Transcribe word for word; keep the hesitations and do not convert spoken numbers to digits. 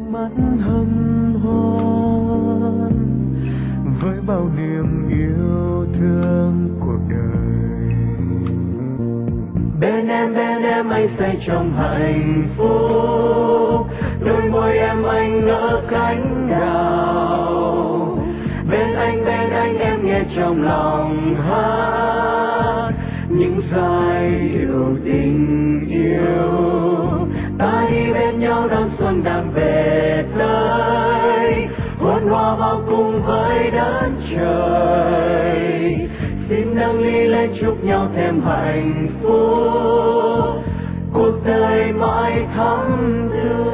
mắt hân hoan với bao niềm yêu thương cuộc đời. Bên em bên em anh say trong hạnh phúc, đôi môi em anh nở cánh đào. Bên anh bên anh em nghe trong lòng hát những giai điệu tình yêu. Ta đi bên nhau đón xuân đang về tới, hôn hoa bao cùng với đất trời. Xin nâng ly lên chúc nhau thêm hạnh phúc, cuộc đời mãi thắm tươi.